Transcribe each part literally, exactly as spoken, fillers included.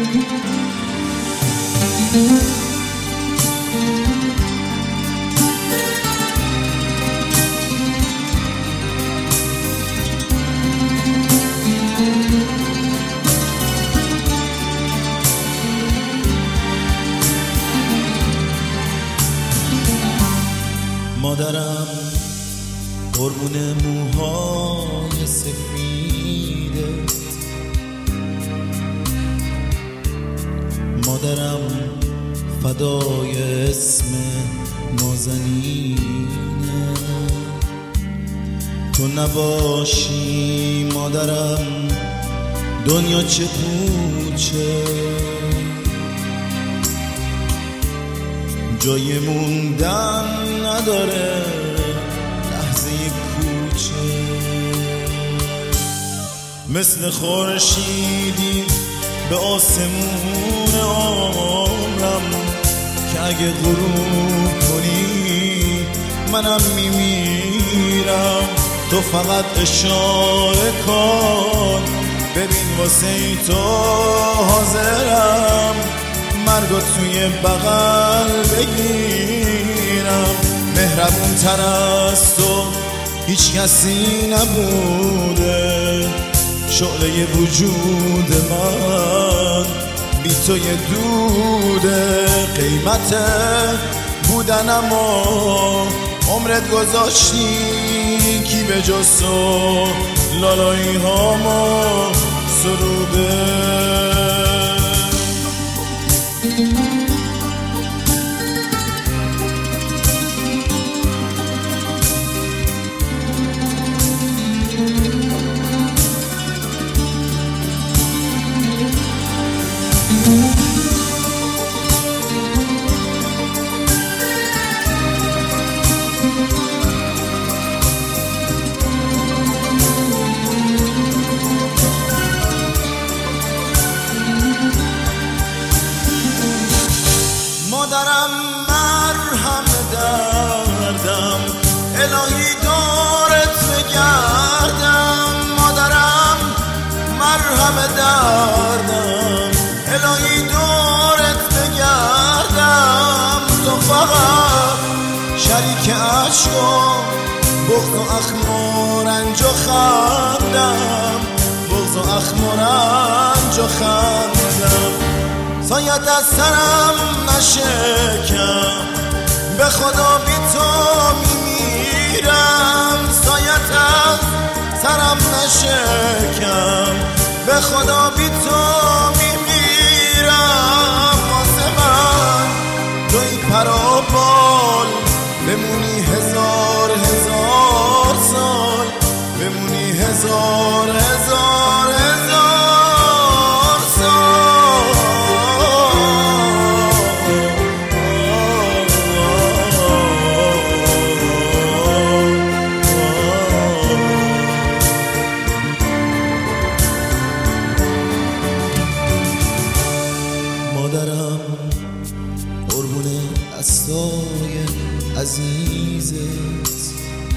مادرم قربون موهای سفیدت، مادرم فدای اسم نازنینه. تو نباشی مادرم دنیا چه پوچه، جای موندن نداره لحظه کوچه. مثل خورشیدی به آسمون عمرم که اگه غروب کنی منم میمیرم. تو فقط اشاره کن ببین واسه ای تو حاضرم مرگو توی بغل بگیرم. مهربون تر از تو هیچ کسی نبوده، شعله وجود من بی تو یه دوده. قیمت بودنم و عمرت گذاشتی کی به جز تو لالایی هامو سروده. مادرم مرهم دردم الهی دارت بگردم. مادرم مرهم دردم الهی دارت بگردم. تو فقط شریک عشق و بغض و اخم و رنج و خندم، بغض و اخم و رنج و خندم. سایت از سرم نشکم به خدا بی تو میمیرم. سایت از سرم نشکم به خدا بی تو میمیرم. واسه من توی پر و بال بمونی هزار هزار سال، بمونی هزار هزار هزار دستای عزیزت.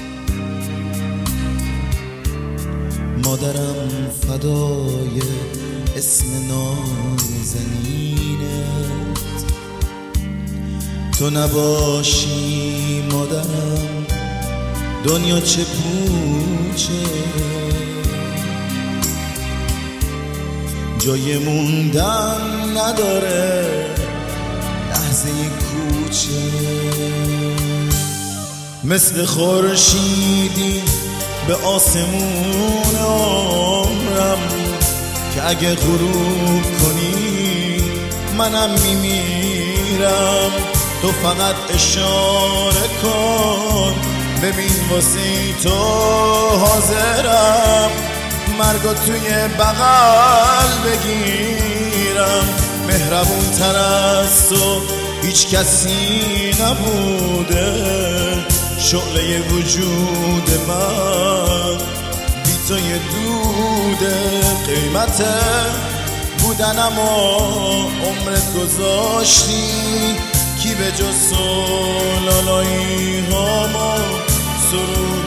مادرم فدای اسم نازنینت. تو نباشی مادرم دنیا چه پوچه، جای موندن نداره لحظه کوچه. مثل خورشیدی به آسمون عمرم که اگه غروب کنی منم میمیرم. تو فقط اشاره کن ببین واسه تو حاضرم مرگو توی بغل بگیرم. مهربون تر از تو هیچ کسی نبوده، شعله وجود من بی تو یه دوده. قیمت بودنم و عمرت گذاشتی کی به جز تو لالایی هامو سرود.